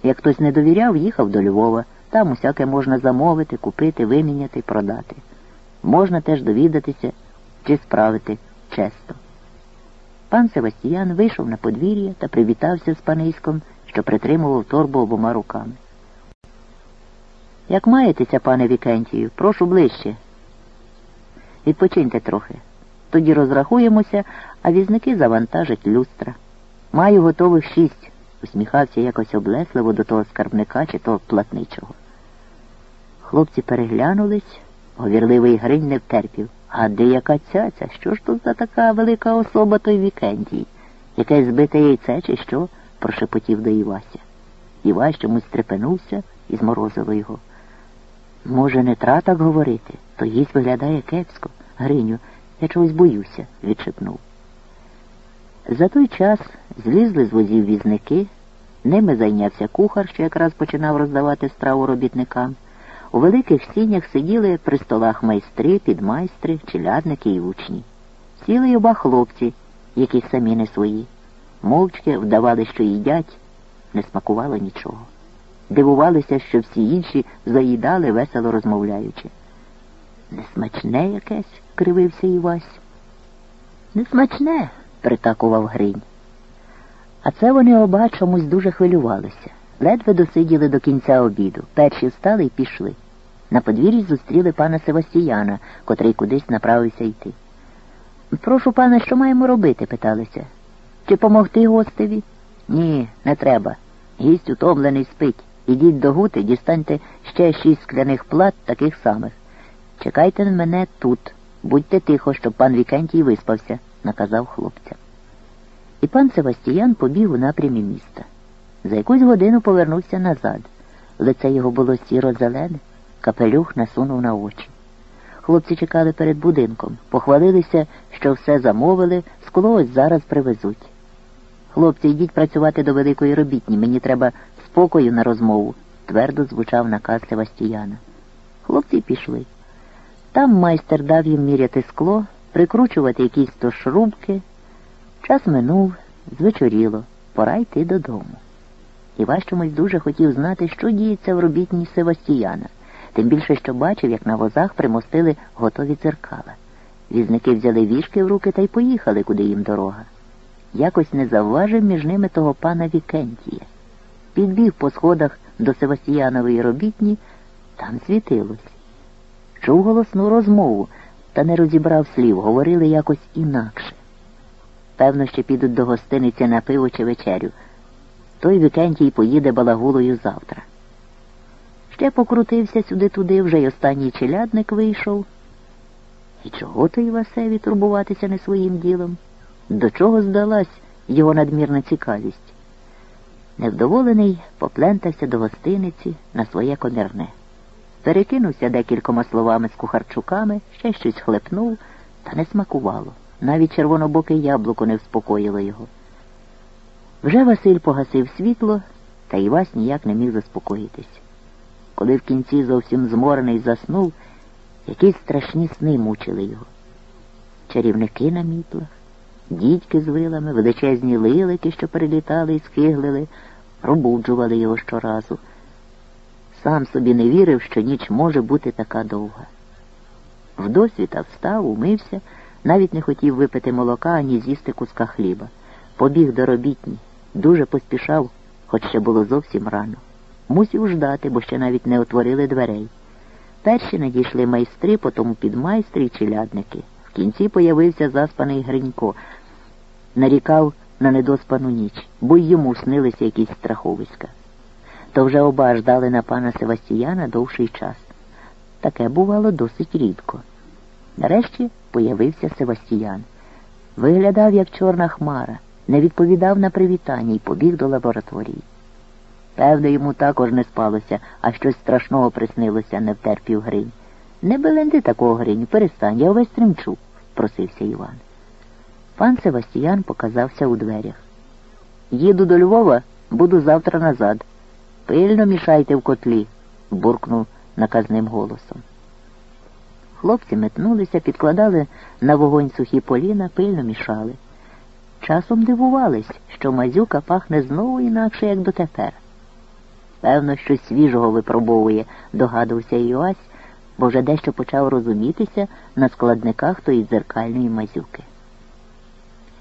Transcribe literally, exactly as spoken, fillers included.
Як хтось не довіряв, їхав до Львова. Там усяке можна замовити, купити, виміняти, продати. Можна теж довідатися, чи справити често. Пан Севастіян вийшов на подвір'я та привітався з паниськом, що притримував торбу обома руками. «Як маєтеся, пане Вікентію? Прошу ближче. Відпочиньте трохи. Тоді розрахуємося, а візники завантажать люстра. Маю готових шість», — усміхався якось облесливо до того скарбника чи того платничого. Хлопці переглянулись, говірливий Гринь не втерпів. «А де яка цяця? Що ж тут за така велика особа той Вікентій? Якесь збите яйце чи що?» — прошепотів до Івася. Івась чомусь стрепенувся і зморозило його. «Може, не тра так говорити? То їсть виглядає кепсько. Гриню, я чогось боюся», — відшепнув. За той час злізли з возів візники, ними зайнявся кухар, що якраз починав роздавати страву робітникам. У великих сінях сиділи при столах майстри, підмайстри, челядники і учні. Сіли й оба хлопці, які самі не свої. Мовчки вдавали, що їдять, не смакувало нічого. Дивувалися, що всі інші заїдали, весело розмовляючи. «Несмачне якесь», — кривився Івась. «Несмачне», — притакував Гринь. А це вони оба чомусь дуже хвилювалися. Ледве досиділи до кінця обіду. Перші встали й пішли. На подвір'ї зустріли пана Севастіяна, котрий кудись направився йти. «Прошу пана, що маємо робити?» — питалися. «Чи помогти гостеві?» «Ні, не треба. Гість утомлений спить. Ідіть до гути, дістаньте ще шість скляних плат таких самих. Чекайте на мене тут. Будьте тихо, щоб пан Вікентій виспався», — наказав хлопцям. І пан Севастіян побіг у напрямі міста. За якусь годину повернувся назад. Лице його було сіро-зелене, капелюх насунув на очі. Хлопці чекали перед будинком, похвалилися, що все замовили, скло ось зараз привезуть. «Хлопці, йдіть працювати до великої робітні, мені треба спокою на розмову», — твердо звучав наказ Севастіяна. Хлопці пішли. Там майстер дав їм міряти скло, прикручувати якісь то шрубки. Час минув, звечоріло, пора йти додому. Івась чомусь дуже хотів знати, що діється в робітні Севастіяна, тим більше, що бачив, як на возах примостили готові дзеркала. Візники взяли віжки в руки та й поїхали, куди їм дорога. Якось не завважив між ними того пана Вікентія. Підбіг по сходах до Севастіянової робітні, там світилось. Чув голосну розмову, та не розібрав слів, говорили якось інакше. Певно, ще підуть до гостиниці на пиво чи вечерю. Той Вікентій поїде балагулою завтра. Ще покрутився сюди-туди, вже й останній челядник вийшов. І чого то Івасеві турбуватися не своїм ділом? До чого здалась його надмірна цікавість? Невдоволений поплентався до гостиниці на своє комірне. Перекинувся декількома словами з кухарчуками, ще щось хлепнув, та не смакувало. Навіть червонобоке яблуко не вспокоїло його. Вже Василь погасив світло, та Івась ніяк не міг заспокоїтись. Коли в кінці зовсім зморений заснув, якісь страшні сни мучили його. Чарівники на мітлах, дідьки з вилами, величезні лилики, що перелітали і скиглили, пробуджували його щоразу. Сам собі не вірив, що ніч може бути така довга. Вдосвіта встав, умився, навіть не хотів випити молока, ані з'їсти куска хліба. Побіг до робітні, дуже поспішав, хоч ще було зовсім рано. Мусів ждати, бо ще навіть не отворили дверей. Перші надійшли майстри, потім підмайстри й челядники. В кінці появився заспаний Гринько. Нарікав на недоспану ніч, бо й йому снилися якісь страховиська. То вже оба ждали на пана Севастіяна довший час. Таке бувало досить рідко. Нарешті появився Севастіян. Виглядав, як чорна хмара, не відповідав на привітання й побіг до лабораторії. Певне, йому також не спалося, а щось страшного приснилося, не втерпів Гринь. «Не беленди такого, Гриню, перестань, я увесь тремчу», – просився Іван. Пан Севастіян показався у дверях. «Їду до Львова, буду завтра назад. Пильно мішайте в котлі», – буркнув наказним голосом. Хлопці метнулися, підкладали на вогонь сухі поліна, пильно мішали. Часом дивувались, що мазюка пахне знову інакше, як дотепер. Певно, щось свіжого випробовує, догадувався Іоась, бо вже дещо почав розумітися на складниках тої дзеркальної мазюки.